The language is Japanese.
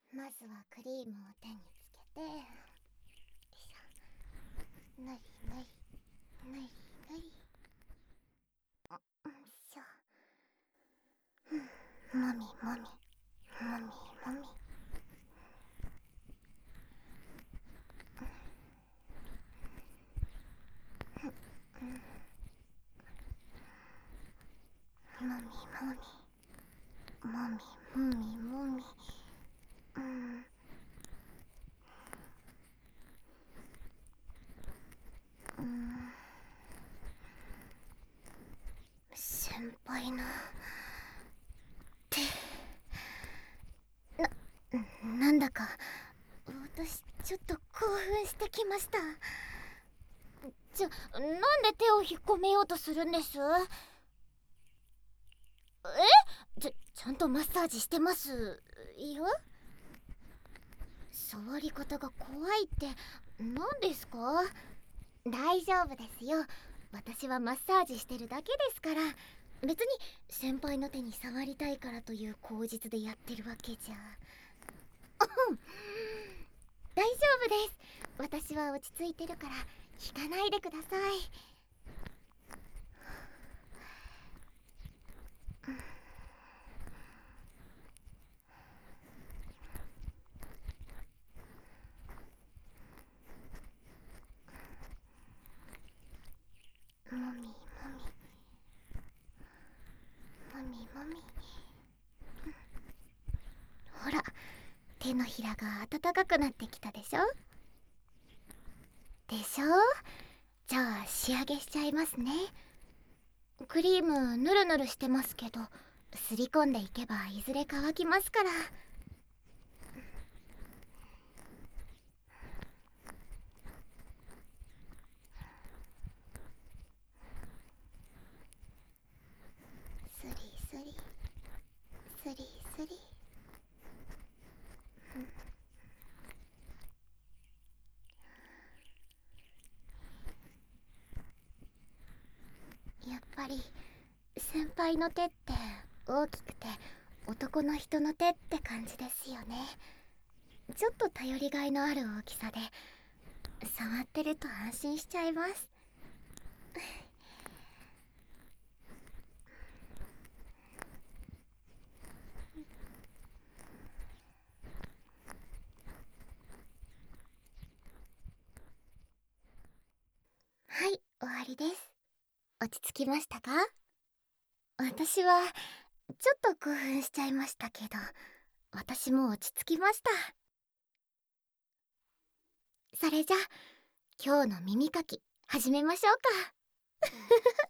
まずはクリームを手につけて、よいしょ、ぬりぬりぬりぬり、んしょ、もみもみもみもみ、もみもみもみもみもみ、先輩の手、なんだか私ちょっと興奮してきました。なんで手を引っ込めようとするんです？ちゃんとマッサージしてますよ。触り方が怖いって何ですか？大丈夫ですよ。私はマッサージしてるだけですから。別に先輩の手に触りたいからという口実でやってるわけじゃ。大丈夫です。私は落ち着いてるから引かないでください。もみもみもみもみ、ほら、手のひらが暖かくなってきたでしょ？でしょ？じゃあ仕上げしちゃいますね。クリームぬるぬるしてますけど、すり込んでいけばいずれ乾きますから。スリスリスリスリ、やっぱり先輩の手って大きくて男の人の手って感じですよね。ちょっと頼りがいのある大きさで、触ってると安心しちゃいます。はい、終わりです。落ち着きましたか？私はちょっと興奮しちゃいましたけど、私も落ち着きました。それじゃあ今日の耳かき始めましょうか。